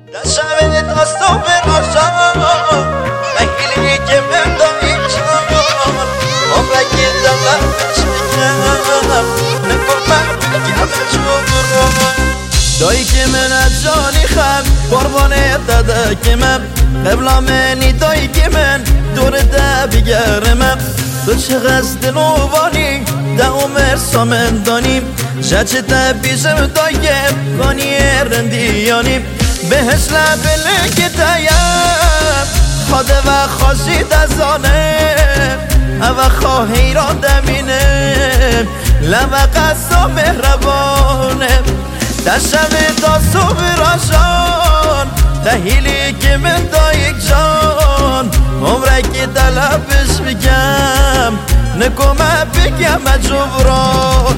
دشمن داستان براشان بگیری که من داریم چان عمرکی دلم بشکم نکن من بگم جور دایی که من از جانی خم قربانه داده که من قبلا منی دایی که من دور ده بگرمم تو چه قصد نوبانی ده عمر سامن دانیم شچه تبیزم دایم کانی رندیانیم بهش لبله که دایم خواده و خواستید از آنم او خواهی را دمینم لبه قصد مهربانم دشم داستو براشان تهیلی که من دایک جان عمره که دلبش بگم نکمه بگم جبران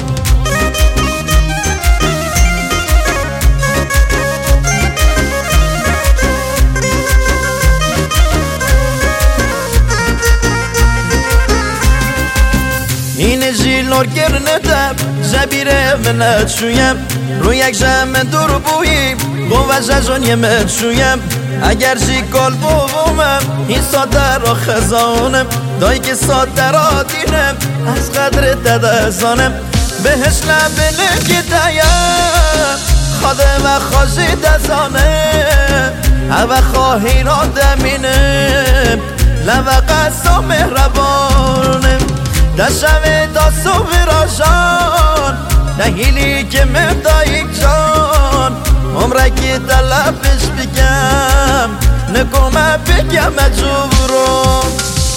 این جیلور گرندم زبیره من چویم روی یک جمع دور بوییم قوه جزانی من چویم اگر جی کال بومم این ساده را خزانم دایی که ساده را دینم از قدر تدزانم بهش لبنه که دایم خواده و خوشی دزانم او خواهی را دمینم لبه قصد مهربانم دشم داستو براشان نهیلی که من دایک جان عمره که دلبش بگم نکمه بگم جبران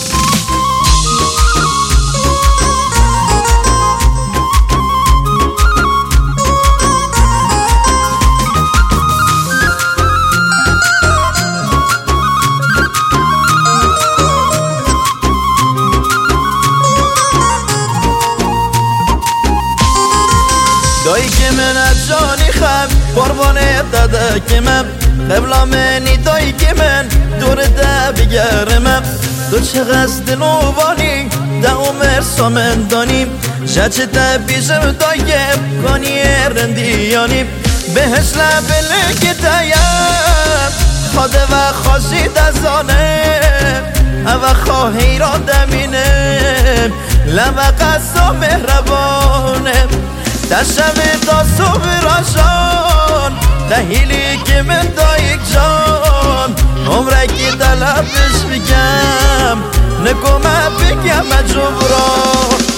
دایی که من از جانی خم قربانه داده که من قبلا منی دایی که من دور ده بگرمم تو چه قصد نوبانی ده عمر سامن دانیم شچه تبیزم دایم کانی رندیانیم بهش لبله که دایم خواده و خواستید از آنم او خواهی را دمینم لبه قصد مهربانم دشم داستو براشان دهیلی که من دایک جان عمره که دلبش بگم نکمه بگم جبران